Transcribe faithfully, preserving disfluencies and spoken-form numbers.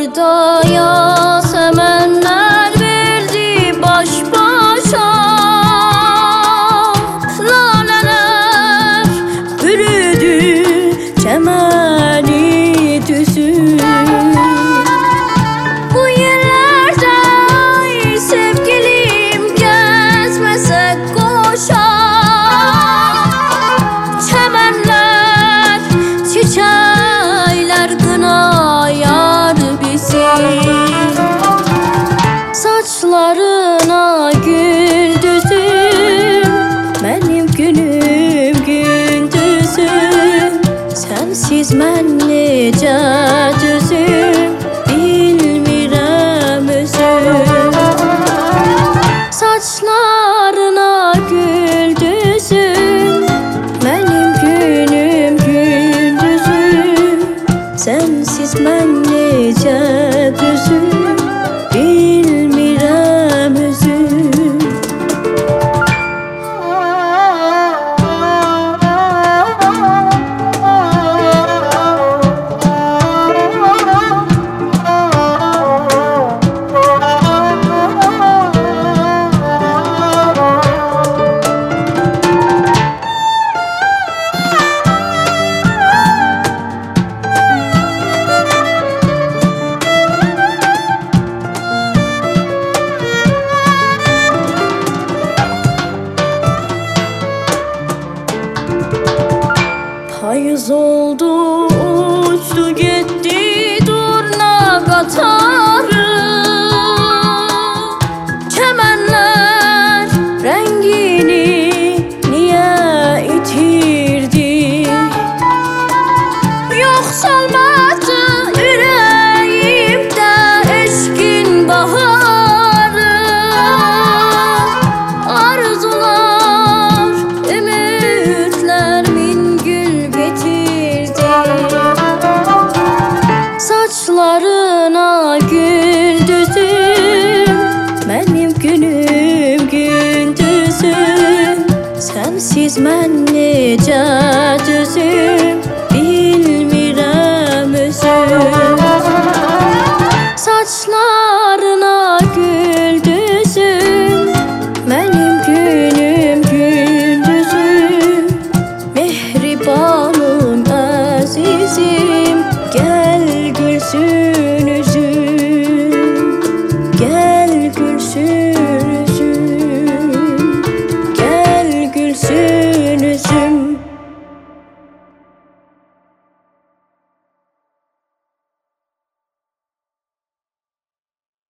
Yaylarda yasemenler verdi baş başa, laleler bürüdü çemeni düzü. Bu yerlerde ay sevgilim gezmesek koşa, çemenler çiçekler kınayar bizi. Saçlarına gül düzüm, benim günüm gündüzüm. Sensiz mən necə düzüm, bilmirəm özüm. Saçlarına gül düzüm, benim günüm gündüzüm. Sensiz mən necə düzüm, bilmirəm özüm. Payız oldu, uçtu gitti durna qatarı. Çəmənlər rəngini niyə itirdi? Yox salmadı ürəyimdə eşqin baharı. Arzular, ümidlər min gül getirdi. Saçlarına gül düzüm, benim günüm gündüzüm. Sensiz mən necə düzüm.